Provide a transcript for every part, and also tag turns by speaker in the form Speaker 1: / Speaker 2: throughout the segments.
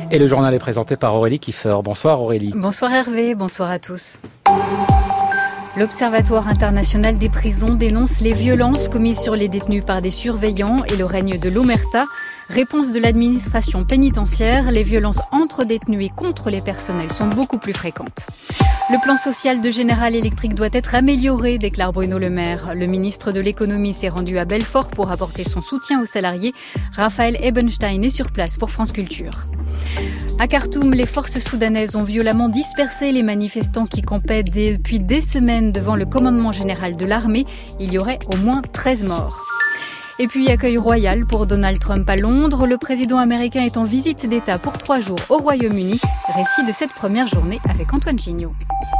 Speaker 1: Et le journal est présenté par Aurélie Kiefer. Bonsoir Aurélie.
Speaker 2: Bonsoir Hervé, bonsoir à tous. L'Observatoire international des prisons dénonce les violences commises sur les détenus par des surveillants et le règne de l'omerta. Réponse de l'administration pénitentiaire, les violences entre détenus et contre les personnels sont beaucoup plus fréquentes. Le plan social de General Electric doit être amélioré, déclare Bruno Le Maire. Le ministre de l'économie s'est rendu à Belfort pour apporter son soutien aux salariés. Raphaël Ebenstein est sur place pour France Culture. À Khartoum, les forces soudanaises ont violemment dispersé les manifestants qui campaient depuis des semaines devant le commandement général de l'armée. Il y aurait au moins 13 morts. Et puis, accueil royal pour Donald Trump à Londres. Le président américain est en visite d'État pour 3 jours au Royaume-Uni. Récit de cette première journée avec Antoine Gignot.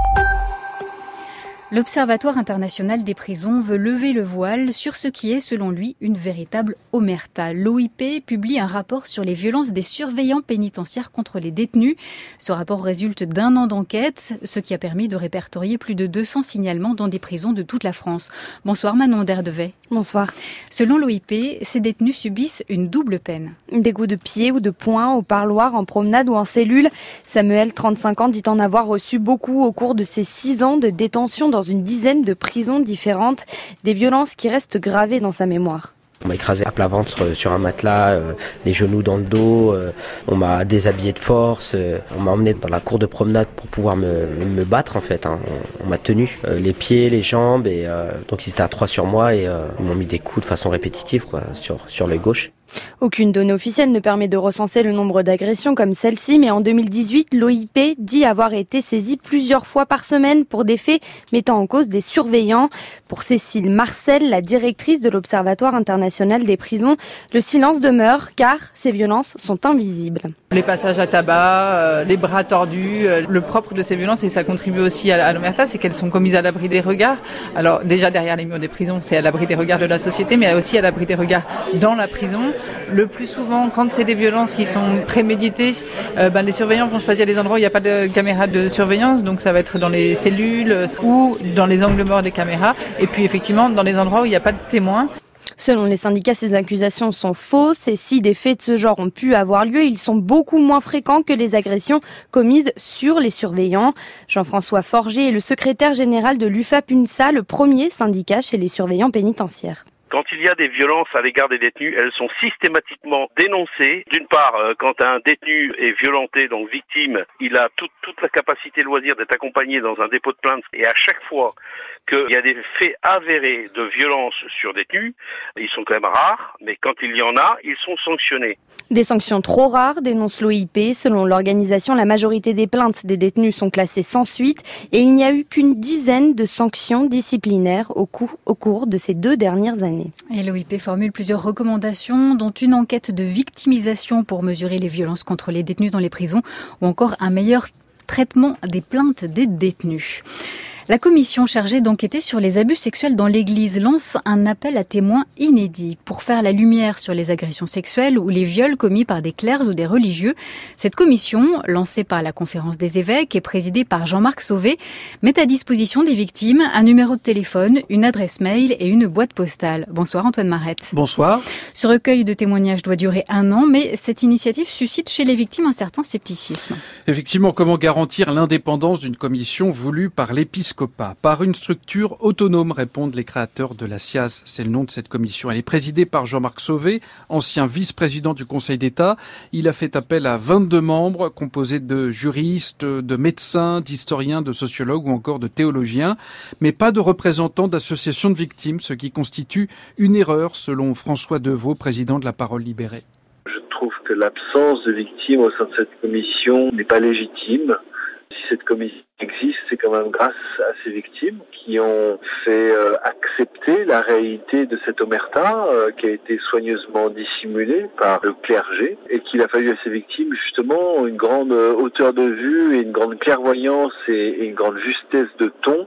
Speaker 2: L'Observatoire international des prisons veut lever le voile sur ce qui est, selon lui, une véritable omerta. L'OIP publie un rapport sur les violences des surveillants pénitentiaires contre les détenus. Ce rapport résulte d'1 an d'enquête, ce qui a permis de répertorier plus de 200 signalements dans des prisons de toute la France. Bonsoir Manon Derdevet.
Speaker 3: Bonsoir.
Speaker 2: Selon l'OIP, ces détenus subissent une double peine.
Speaker 3: Des coups de pied ou de poing au parloir, en promenade ou en cellule. Samuel, 35 ans, dit en avoir reçu beaucoup au cours de ses 6 ans de détention dans une dizaine de prisons différentes, des violences qui restent gravées dans sa mémoire.
Speaker 4: On m'a écrasé à plat ventre sur un matelas, les genoux dans le dos, on m'a déshabillé de force, on m'a emmené dans la cour de promenade pour pouvoir me battre en fait. On m'a tenu les pieds, les jambes, et donc ils étaient à 3 sur moi et ils m'ont mis des coups de façon répétitive sur l'œil gauche.
Speaker 3: Aucune donnée officielle ne permet de recenser le nombre d'agressions comme celle-ci, mais en 2018, l'OIP dit avoir été saisi plusieurs fois par semaine pour des faits mettant en cause des surveillants. Pour Cécile Marcel, la directrice de l'Observatoire international des prisons, le silence demeure car ces violences sont invisibles.
Speaker 5: Les passages à tabac, les bras tordus, le propre de ces violences, et ça contribue aussi à l'omerta, c'est qu'elles sont commises à l'abri des regards. Alors déjà derrière les murs des prisons, c'est à l'abri des regards de la société, mais aussi à l'abri des regards dans la prison. Le plus souvent, quand c'est des violences qui sont préméditées, les surveillants vont choisir des endroits où il n'y a pas de caméras de surveillance, donc ça va être dans les cellules ou dans les angles morts des caméras, et puis effectivement dans les endroits où il n'y a pas de témoins.
Speaker 3: Selon les syndicats, ces accusations sont fausses et si des faits de ce genre ont pu avoir lieu, ils sont beaucoup moins fréquents que les agressions commises sur les surveillants. Jean-François Forger est le secrétaire général de l'UFAP-UNSA, le premier syndicat chez les surveillants pénitentiaires.
Speaker 6: Quand il y a des violences à l'égard des détenus, elles sont systématiquement dénoncées. D'une part, quand un détenu est violenté, donc victime, il a toute la capacité, loisir d'être accompagné dans un dépôt de plainte. Et à chaque fois qu'il y a des faits avérés de violence sur détenus, ils sont quand même rares, mais quand il y en a, ils sont sanctionnés.
Speaker 3: Des sanctions trop rares, dénonce l'OIP. Selon l'organisation, la majorité des plaintes des détenus sont classées sans suite et il n'y a eu qu'une dizaine de sanctions disciplinaires au cours de ces 2 dernières années.
Speaker 2: Et l'OIP formule plusieurs recommandations, dont une enquête de victimisation pour mesurer les violences contre les détenus dans les prisons ou encore un meilleur traitement des plaintes des détenus. La commission chargée d'enquêter sur les abus sexuels dans l'Église lance un appel à témoins inédit pour faire la lumière sur les agressions sexuelles ou les viols commis par des clercs ou des religieux. Cette commission, lancée par la Conférence des évêques et présidée par Jean-Marc Sauvé, met à disposition des victimes un numéro de téléphone, une adresse mail et une boîte postale. Bonsoir Antoine Marette.
Speaker 1: Bonsoir.
Speaker 2: Ce recueil de témoignages doit durer 1 an, mais cette initiative suscite chez les victimes un certain scepticisme.
Speaker 7: Effectivement, comment garantir l'indépendance d'une commission voulue par l'épiscopat ? Par une structure autonome, répondent les créateurs de la SIAZ. C'est le nom de cette commission. Elle est présidée par Jean-Marc Sauvé, ancien vice-président du Conseil d'État. Il a fait appel à 22 membres, composés de juristes, de médecins, d'historiens, de sociologues ou encore de théologiens, mais pas de représentants d'associations de victimes, ce qui constitue une erreur, selon François Deveau, président de La Parole Libérée.
Speaker 8: Je trouve que l'absence de victimes au sein de cette commission n'est pas légitime. Si cette commission existe, c'est quand même grâce à ces victimes qui ont fait accepter la réalité de cette omerta qui a été soigneusement dissimulée par le clergé et qu'il a fallu à ces victimes justement une grande hauteur de vue et une grande clairvoyance et une grande justesse de ton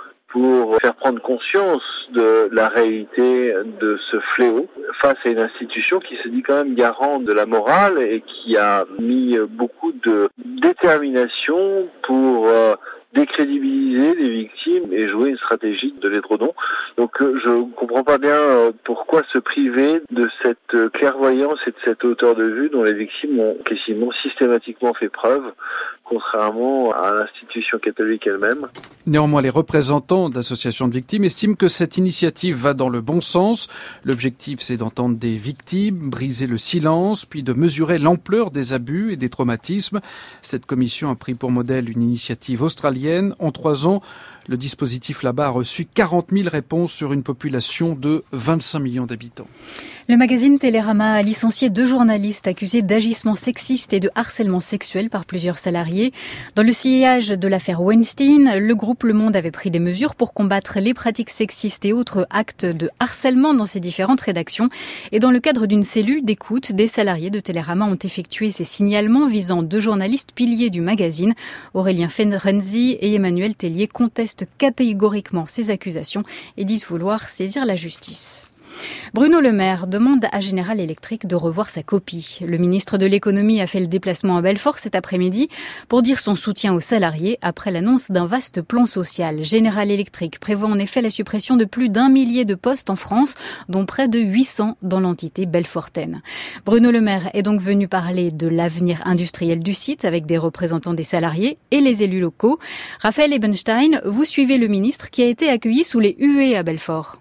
Speaker 8: pour faire prendre conscience de la réalité de ce fléau face à une institution qui se dit quand même garante de la morale et qui a mis beaucoup de détermination pour décrédibiliser les victimes et jouer une stratégie de l'édredon. Donc je comprends pas bien pourquoi se priver de cette clairvoyance et de cette hauteur de vue dont les victimes ont quasiment systématiquement fait preuve, contrairement à l'institution catholique elle-même.
Speaker 7: Néanmoins, les représentants d'associations de victimes estiment que cette initiative va dans le bon sens. L'objectif, c'est d'entendre des victimes, briser le silence, puis de mesurer l'ampleur des abus et des traumatismes. Cette commission a pris pour modèle une initiative australienne. En 3 ans, le dispositif là-bas a reçu 40 000 réponses sur une population de 25 millions d'habitants.
Speaker 2: Le magazine Télérama a licencié 2 journalistes accusés d'agissements sexistes et de harcèlement sexuel par plusieurs salariés. Dans le sillage de l'affaire Weinstein, le groupe Le Monde avait pris des mesures pour combattre les pratiques sexistes et autres actes de harcèlement dans ses différentes rédactions. Et dans le cadre d'une cellule d'écoute, des salariés de Télérama ont effectué ces signalements visant 2 journalistes piliers du magazine. Aurélien Ferenczi et Emmanuel Tellier contestent catégoriquement ces accusations et disent vouloir saisir la justice. Bruno Le Maire demande à General Electric de revoir sa copie. Le ministre de l'économie a fait le déplacement à Belfort cet après-midi pour dire son soutien aux salariés après l'annonce d'un vaste plan social. General Electric prévoit en effet la suppression de plus d'1 millier de postes en France, dont près de 800 dans l'entité belfortaine. Bruno Le Maire est donc venu parler de l'avenir industriel du site avec des représentants des salariés et les élus locaux. Raphaël Ebenstein, vous suivez le ministre qui a été accueilli sous les huées à Belfort.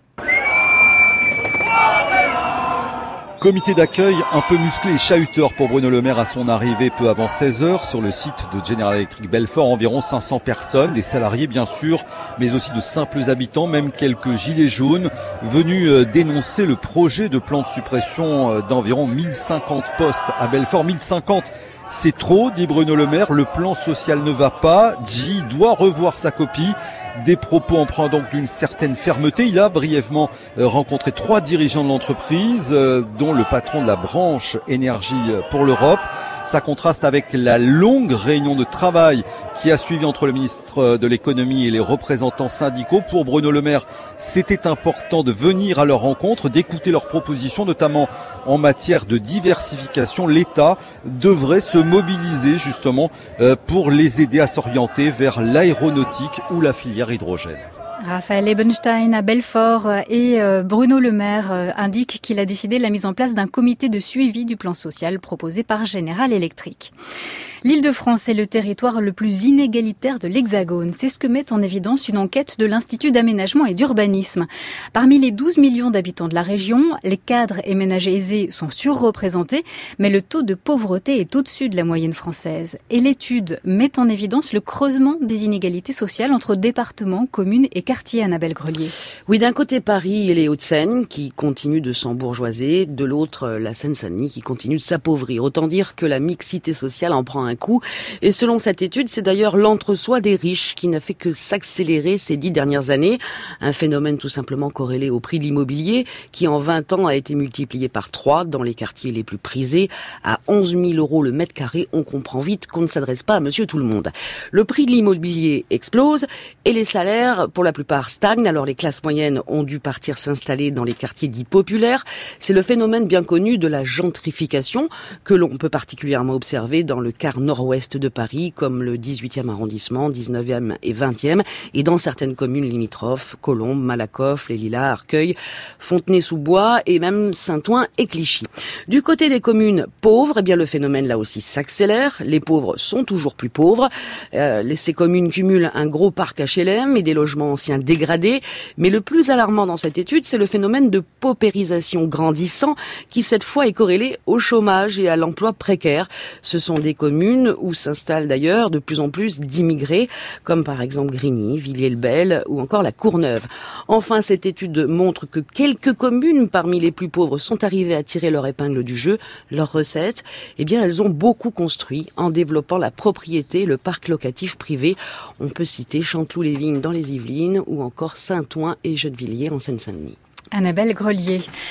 Speaker 9: Comité d'accueil un peu musclé et chahuteur pour Bruno Le Maire à son arrivée peu avant 16h sur le site de General Electric Belfort. Environ 500 personnes, des salariés bien sûr, mais aussi de simples habitants, même quelques gilets jaunes, venus dénoncer le projet de plan de suppression d'environ 1050 postes à Belfort. 1050, c'est trop, dit Bruno Le Maire, le plan social ne va pas, J doit revoir sa copie. Des propos empreints donc d'une certaine fermeté. Il a brièvement rencontré 3 dirigeants de l'entreprise, dont le patron de la branche énergie pour l'Europe. Ça contraste avec la longue réunion de travail qui a suivi entre le ministre de l'économie et les représentants syndicaux. Pour Bruno Le Maire, c'était important de venir à leur rencontre, d'écouter leurs propositions, notamment en matière de diversification. L'État devrait se mobiliser justement pour les aider à s'orienter vers l'aéronautique ou la filière hydrogène.
Speaker 2: Raphaël Ebenstein à Belfort et Bruno Le Maire indique qu'il a décidé la mise en place d'un comité de suivi du plan social proposé par General Electric. L'Île-de-France est le territoire le plus inégalitaire de l'Hexagone. C'est ce que met en évidence une enquête de l'Institut d'aménagement et d'urbanisme. Parmi les 12 millions d'habitants de la région, les cadres et ménagers aisés sont surreprésentés, mais le taux de pauvreté est au-dessus de la moyenne française. Et l'étude met en évidence le creusement des inégalités sociales entre départements, communes et quartiers, Annabelle Grelier.
Speaker 10: Oui, d'un côté Paris et les Hauts-de-Seine qui continuent de s'embourgeoiser, de l'autre la Seine-Saint-Denis qui continue de s'appauvrir. Autant dire que la mixité sociale en prend un coup. Et selon cette étude, c'est d'ailleurs l'entre-soi des riches qui n'a fait que s'accélérer ces 10 dernières années. Un phénomène tout simplement corrélé au prix de l'immobilier qui en 20 ans a été multiplié par 3 dans les quartiers les plus prisés. À 11 000 € le mètre carré, on comprend vite qu'on ne s'adresse pas à monsieur tout le monde. Le prix de l'immobilier explose et les salaires, pour la plupart, stagnent. Alors les classes moyennes ont dû partir s'installer dans les quartiers dits populaires. C'est le phénomène bien connu de la gentrification que l'on peut particulièrement observer dans le quart nord-ouest de Paris, comme le 18e arrondissement, 19e et 20e, et dans certaines communes limitrophes, Colombes, Malakoff, Les Lilas, Arcueil, Fontenay-sous-Bois et même Saint-Ouen et Clichy. Du côté des communes pauvres, eh bien le phénomène là aussi s'accélère. Les pauvres sont toujours plus pauvres. Ces communes cumulent un gros parc HLM et des logements anciens dégradés. Mais le plus alarmant dans cette étude, c'est le phénomène de paupérisation grandissant qui cette fois est corrélé au chômage et à l'emploi précaire. Ce sont des communes où s'installent d'ailleurs de plus en plus d'immigrés, comme par exemple Grigny, Villiers-le-Bel ou encore la Courneuve. Enfin, cette étude montre que quelques communes parmi les plus pauvres sont arrivées à tirer leur épingle du jeu. Leurs recettes, eh bien, elles ont beaucoup construit en développant la propriété, le parc locatif privé. On peut citer Chanteloup-les-Vignes dans les Yvelines ou encore Saint-Ouen et Gennevilliers en Seine-Saint-Denis.
Speaker 2: Annabelle Grelier.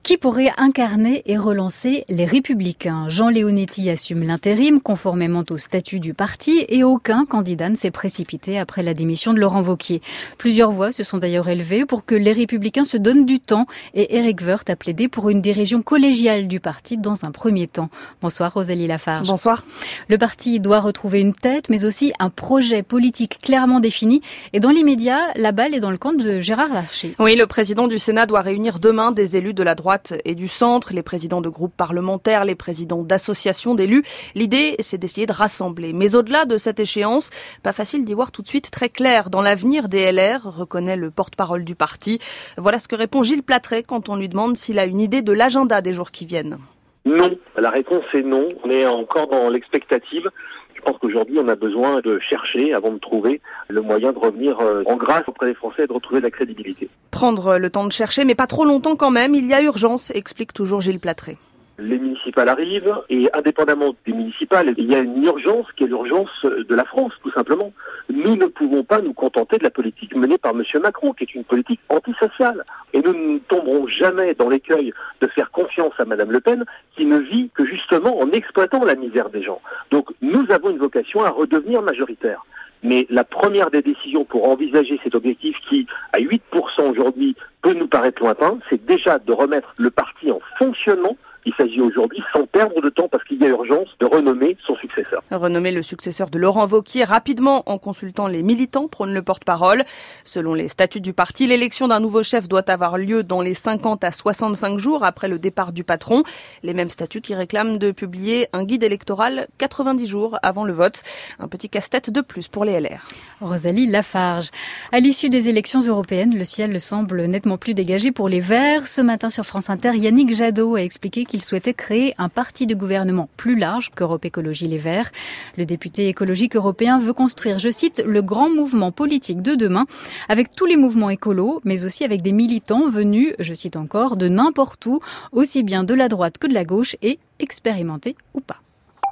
Speaker 2: Qui pourrait incarner et relancer les Républicains? Jean Leonetti assume l'intérim conformément au statut du parti et aucun candidat ne s'est précipité après la démission de Laurent Wauquiez. Plusieurs voix se sont d'ailleurs élevées pour que les Républicains se donnent du temps et Éric Woerth a plaidé pour une dirigeon collégiale du parti dans un premier temps. Bonsoir Rosalie Lafarge.
Speaker 3: Bonsoir.
Speaker 2: Le parti doit retrouver une tête mais aussi un projet politique clairement défini et dans l'immédiat, la balle est dans le camp de Gérard Larcher.
Speaker 11: Oui, le président du Sénat doit réunir demain des élus de la droite et du centre, les présidents de groupes parlementaires, les présidents d'associations d'élus. L'idée, c'est d'essayer de rassembler. Mais au-delà de cette échéance, pas facile d'y voir tout de suite très clair dans l'avenir des LR, reconnaît le porte-parole du parti. Voilà ce que répond Gilles Plattret quand on lui demande s'il a une idée de l'agenda des jours qui viennent.
Speaker 12: Non, la réponse est non. On est encore dans l'expectative. Je pense qu'aujourd'hui, on a besoin de chercher avant de trouver le moyen de revenir en grâce auprès des Français et de retrouver de la crédibilité.
Speaker 11: Prendre le temps de chercher, mais pas trop longtemps quand même. Il y a urgence, explique toujours Gilles Plattret.
Speaker 12: Les municipales arrivent et indépendamment des municipales, il y a une urgence qui est l'urgence de la France, tout simplement. Nous ne pouvons pas nous contenter de la politique menée par M. Macron, qui est une politique antisociale. Et nous ne tomberons jamais dans l'écueil de faire confiance à Mme Le Pen, qui ne vit que justement en exploitant la misère des gens. Donc nous avons une vocation à redevenir majoritaire. Mais la première des décisions pour envisager cet objectif qui, à 8% aujourd'hui, peut nous paraître lointain, c'est déjà de remettre le parti en fonctionnement. Il s'agit aujourd'hui, sans perdre de temps, parce qu'il y a urgence, de renommer son successeur.
Speaker 11: Renommer le successeur de Laurent Wauquiez rapidement en consultant les militants, prône le porte-parole. Selon les statuts du parti, l'élection d'un nouveau chef doit avoir lieu dans les 50 à 65 jours après le départ du patron. Les mêmes statuts qui réclament de publier un guide électoral 90 jours avant le vote. Un petit casse-tête de plus pour les LR.
Speaker 2: Rosalie Lafarge. À l'issue des élections européennes, le ciel semble nettement plus dégagé pour les Verts. Ce matin sur France Inter, Yannick Jadot a expliqué qu'il souhaitait créer un parti de gouvernement plus large qu'Europe Écologie Les Verts. Le député écologique européen veut construire, je cite, le grand mouvement politique de demain avec tous les mouvements écolos, mais aussi avec des militants venus, je cite encore, de n'importe où, aussi bien de la droite que de la gauche et expérimentés ou pas.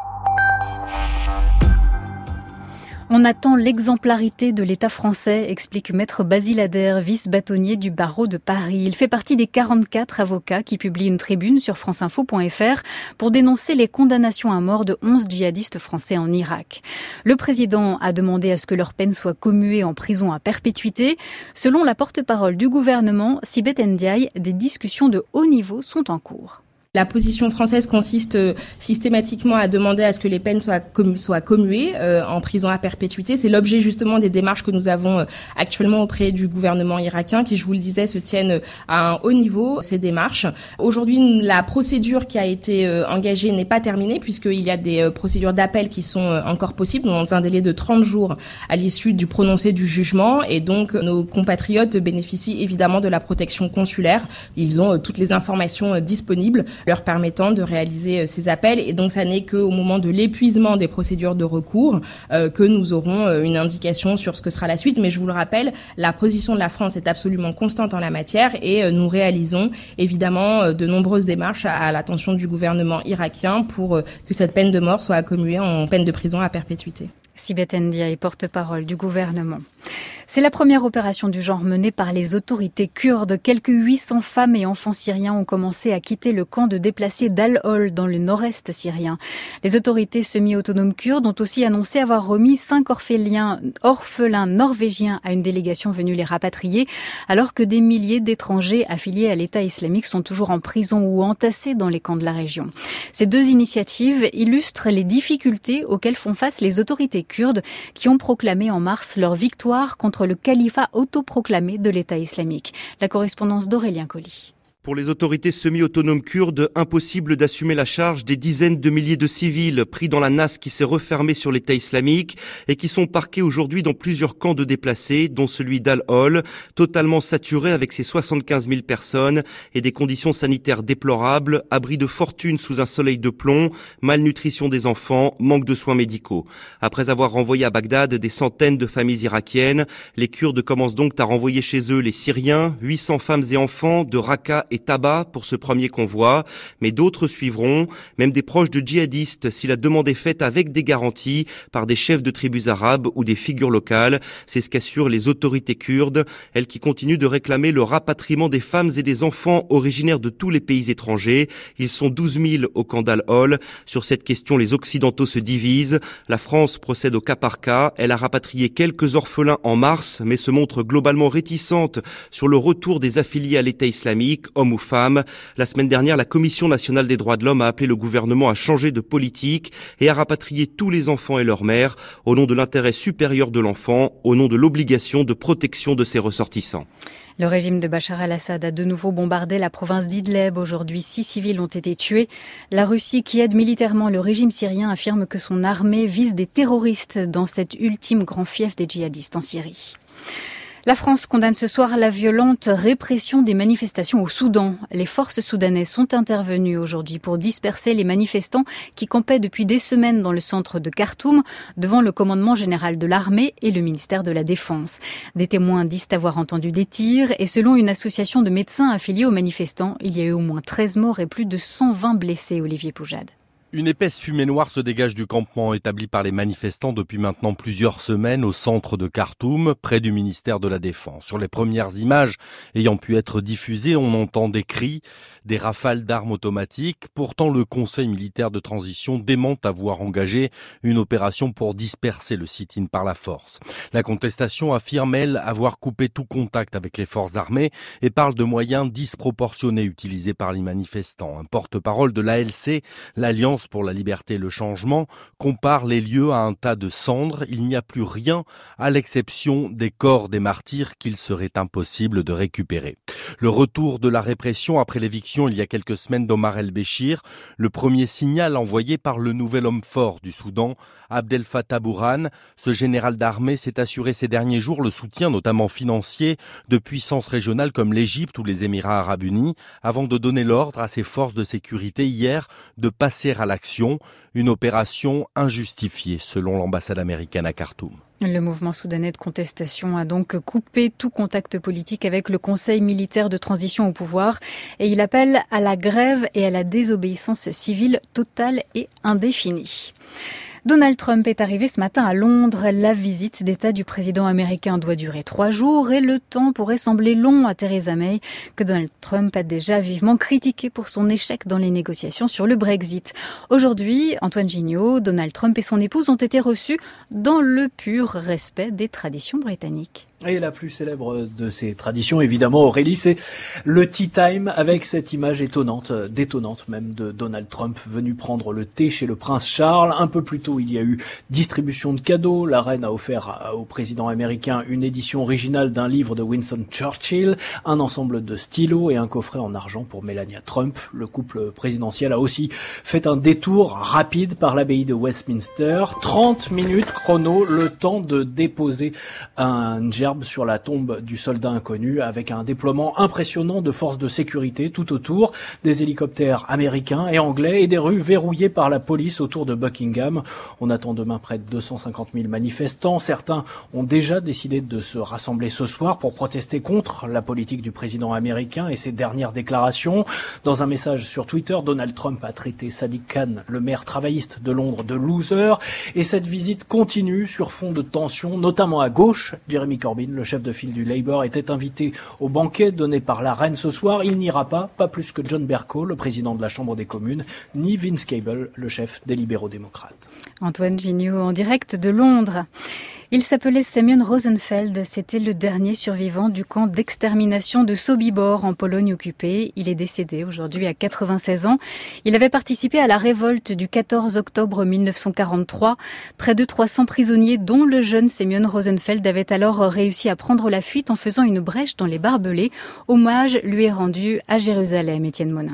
Speaker 2: On attend l'exemplarité de l'État français, explique Maître Basile Ader, vice-bâtonnier du barreau de Paris. Il fait partie des 44 avocats qui publient une tribune sur franceinfo.fr pour dénoncer les condamnations à mort de 11 djihadistes français en Irak. Le président a demandé à ce que leur peine soit commuée en prison à perpétuité. Selon la porte-parole du gouvernement, Sibeth Ndiaye, des discussions de haut niveau sont en cours.
Speaker 13: La position française consiste systématiquement à demander à ce que les peines soient commuées en prison à perpétuité. C'est l'objet justement des démarches que nous avons actuellement auprès du gouvernement irakien qui, je vous le disais, se tiennent à un haut niveau, ces démarches. Aujourd'hui, la procédure qui a été engagée n'est pas terminée puisqu'il y a des procédures d'appel qui sont encore possibles dans un délai de 30 jours à l'issue du prononcé du jugement et donc nos compatriotes bénéficient évidemment de la protection consulaire. Ils ont toutes les informations disponibles leur permettant de réaliser ces appels. Et donc, ça n'est qu'au moment de l'épuisement des procédures de recours que nous aurons une indication sur ce que sera la suite. Mais je vous le rappelle, la position de la France est absolument constante en la matière et nous réalisons évidemment de nombreuses démarches à l'attention du gouvernement irakien pour que cette peine de mort soit commuée en peine de prison à perpétuité.
Speaker 2: Sibeth Ndiaye, porte-parole du gouvernement. C'est la première opération du genre menée par les autorités kurdes. Quelques 800 femmes et enfants syriens ont commencé à quitter le camp de déplacés d'Al-Hol dans le nord-est syrien. Les autorités semi-autonomes kurdes ont aussi annoncé avoir remis 5 orphelins norvégiens à une délégation venue les rapatrier, alors que des milliers d'étrangers affiliés à l'État islamique sont toujours en prison ou entassés dans les camps de la région. Ces deux initiatives illustrent les difficultés auxquelles font face les autorités kurdes qui ont proclamé en mars leur victoire contre le califat autoproclamé de l'État islamique. La correspondance d'Aurélien Colli.
Speaker 14: Pour les autorités semi-autonomes kurdes, impossible d'assumer la charge des dizaines de milliers de civils pris dans la nasse qui s'est refermée sur l'État islamique et qui sont parqués aujourd'hui dans plusieurs camps de déplacés, dont celui d'Al-Hol, totalement saturé avec ses 75 000 personnes et des conditions sanitaires déplorables, abri de fortune sous un soleil de plomb, malnutrition des enfants, manque de soins médicaux. Après avoir renvoyé à Bagdad des centaines de familles irakiennes, les Kurdes commencent donc à renvoyer chez eux les Syriens, 800 femmes et enfants de Raqqa et et tabac pour ce premier convoi, mais d'autres suivront, même des proches de djihadistes, si la demande est faite avec des garanties par des chefs de tribus arabes ou des figures locales. C'est ce qu'assurent les autorités kurdes, elles qui continuent de réclamer le rapatriement des femmes et des enfants originaires de tous les pays étrangers. Ils sont 12 000 au camp d'Al-Hol. Sur cette question, les Occidentaux se divisent. La France procède au cas par cas. Elle a rapatrié quelques orphelins en mars, mais se montre globalement réticente sur le retour des affiliés à l'État islamique, hommes ou femmes. La semaine dernière, la Commission nationale des droits de l'homme a appelé le gouvernement à changer de politique et à rapatrier tous les enfants et leurs mères au nom de l'intérêt supérieur de l'enfant, au nom de l'obligation de protection de ses ressortissants.
Speaker 2: Le régime de Bachar al-Assad a de nouveau bombardé la province d'Idleb. Aujourd'hui, 6 civils ont été tués. La Russie, qui aide militairement le régime syrien, affirme que son armée vise des terroristes dans cet ultime grand fief des djihadistes en Syrie. La France condamne ce soir la violente répression des manifestations au Soudan. Les forces soudanaises sont intervenues aujourd'hui pour disperser les manifestants qui campaient depuis des semaines dans le centre de Khartoum devant le commandement général de l'armée et le ministère de la Défense. Des témoins disent avoir entendu des tirs et selon une association de médecins affiliés aux manifestants, il y a eu au moins 13 morts et plus de 120 blessés. Olivier Poujade.
Speaker 15: Une épaisse fumée noire se dégage du campement établi par les manifestants depuis maintenant plusieurs semaines au centre de Khartoum, près du ministère de la Défense. Sur les premières images ayant pu être diffusées, on entend des cris, des rafales d'armes automatiques. Pourtant, le Conseil militaire de transition dément avoir engagé une opération pour disperser le sit-in par la force. La contestation affirme, elle, avoir coupé tout contact avec les forces armées et parle de moyens disproportionnés utilisés par les manifestants. Un porte-parole de l'ALC, l'Alliance pour la liberté et le changement, compare les lieux à un tas de cendres. Il n'y a plus rien à l'exception des corps des martyrs qu'il serait impossible de récupérer. Le retour de la répression après l'éviction il y a quelques semaines d'Omar el-Béchir, le premier signal envoyé par le nouvel homme fort du Soudan, Abdel Fattah Burhan. Ce général d'armée s'est assuré ces derniers jours le soutien, notamment financier, de puissances régionales comme l'Égypte ou les Émirats arabes unis, avant de donner l'ordre à ses forces de sécurité hier de passer à l'action, une opération injustifiée selon l'ambassade américaine à Khartoum.
Speaker 2: Le mouvement soudanais de contestation a donc coupé tout contact politique avec le Conseil militaire de transition au pouvoir et il appelle à la grève et à la désobéissance civile totale et indéfinie. Donald Trump est arrivé ce matin à Londres. La visite d'État du président américain doit durer 3 jours et le temps pourrait sembler long à Theresa May, que Donald Trump a déjà vivement critiqué pour son échec dans les négociations sur le Brexit. Aujourd'hui, Antoine Gignot, Donald Trump et son épouse ont été reçus dans le pur respect des traditions britanniques.
Speaker 16: Et la plus célèbre de ces traditions, évidemment, Aurélie, c'est le tea time avec cette image étonnante, détonnante même, de Donald Trump venu prendre le thé chez le prince Charles. Un peu plus tôt, il y a eu distribution de cadeaux. La reine a offert au président américain une édition originale d'un livre de Winston Churchill, un ensemble de stylos et un coffret en argent pour Melania Trump. Le couple présidentiel a aussi fait un détour rapide par l'abbaye de Westminster. 30 minutes chrono, le temps de déposer un gerbe sur la tombe du soldat inconnu avec un déploiement impressionnant de forces de sécurité tout autour, des hélicoptères américains et anglais et des rues verrouillées par la police autour de Buckingham. On attend demain près de 250 000 manifestants. Certains ont déjà décidé de se rassembler ce soir pour protester contre la politique du président américain et ses dernières déclarations. Dans un message sur Twitter, Donald Trump a traité Sadiq Khan, le maire travailliste de Londres, de loser. Et cette visite continue sur fond de tensions, notamment à gauche. Jeremy Corbyn, le chef de file du Labour, était invité au banquet donné par la reine ce soir. Il n'ira pas plus que John Bercow, le président de la Chambre des communes, ni Vince Cable, le chef des libéraux-démocrates.
Speaker 2: Antoine Gignot en direct de Londres. Il s'appelait Semyon Rosenfeld, c'était le dernier survivant du camp d'extermination de Sobibor en Pologne occupée. Il est décédé aujourd'hui à 96 ans. Il avait participé à la révolte du 14 octobre 1943. Près de 300 prisonniers, dont le jeune Semyon Rosenfeld, avaient alors réussi à prendre la fuite en faisant une brèche dans les barbelés. Hommage lui est rendu à Jérusalem, Étienne Monin.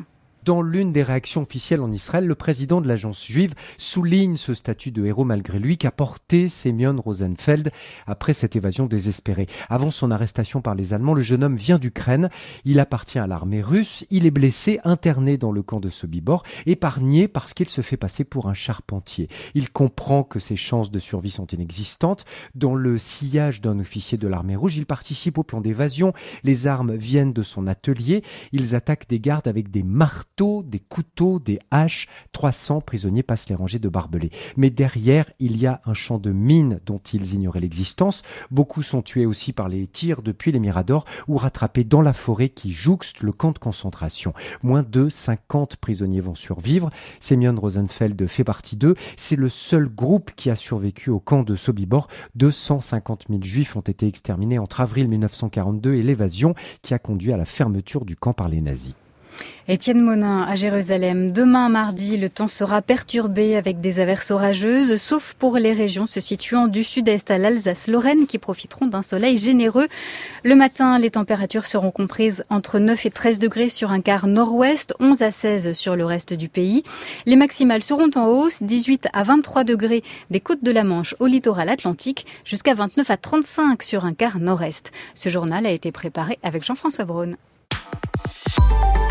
Speaker 17: Dans l'une des réactions officielles en Israël, le président de l'agence juive souligne ce statut de héros malgré lui qu'a porté Semyon Rosenfeld après cette évasion désespérée. Avant son arrestation par les Allemands, le jeune homme vient d'Ukraine. Il appartient à l'armée russe. Il est blessé, interné dans le camp de Sobibor, épargné parce qu'il se fait passer pour un charpentier. Il comprend que ses chances de survie sont inexistantes. Dans le sillage d'un officier de l'armée rouge, il participe au plan d'évasion. Les armes viennent de son atelier. Ils attaquent des gardes avec des marteaux, des couteaux, des haches. 300 prisonniers passent les rangées de barbelés. Mais derrière, il y a un champ de mines dont ils ignoraient l'existence. Beaucoup sont tués aussi par les tirs depuis les miradors ou rattrapés dans la forêt qui jouxte le camp de concentration. Moins de 50 prisonniers vont survivre. Semyon Rosenfeld fait partie d'eux. C'est le seul groupe qui a survécu au camp de Sobibor. 250 000 juifs ont été exterminés entre avril 1942 et l'évasion qui a conduit à la fermeture du camp par les nazis.
Speaker 2: Étienne Monin à Jérusalem. Demain mardi, le temps sera perturbé avec des averses orageuses, sauf pour les régions se situant du sud-est à l'Alsace-Lorraine qui profiteront d'un soleil généreux. Le matin, les températures seront comprises entre 9 et 13 degrés sur un quart nord-ouest, 11 à 16 sur le reste du pays. Les maximales seront en hausse, 18 à 23 degrés des côtes de la Manche au littoral atlantique, jusqu'à 29 à 35 sur un quart nord-est. Ce journal a été préparé avec Jean-François Braun.